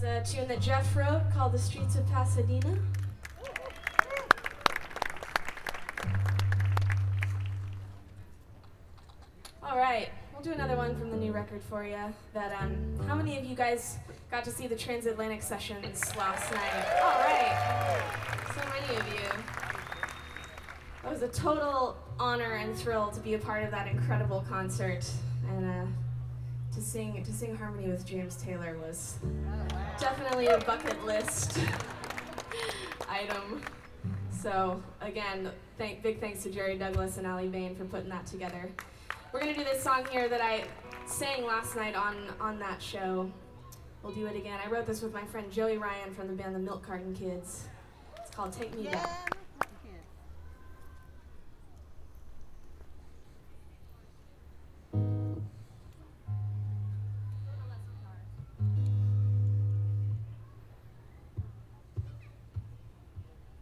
was a tune that Jeff wrote called The Streets of Pasadena. All right, we'll do another one from the new record for you. How many of you guys got to see the Transatlantic Sessions last night? All right, so many of you. It was a total honor and thrill to be a part of that incredible concert, and to sing harmony with James Taylor was definitely a bucket list item. So again, big thanks to Jerry Douglas and Allie Bain for putting that together. We're gonna do this song here that I sang last night on that show. We'll do it again. I wrote this with my friend Joey Ryan from the band The Milk Carton Kids. It's called Take Me Back.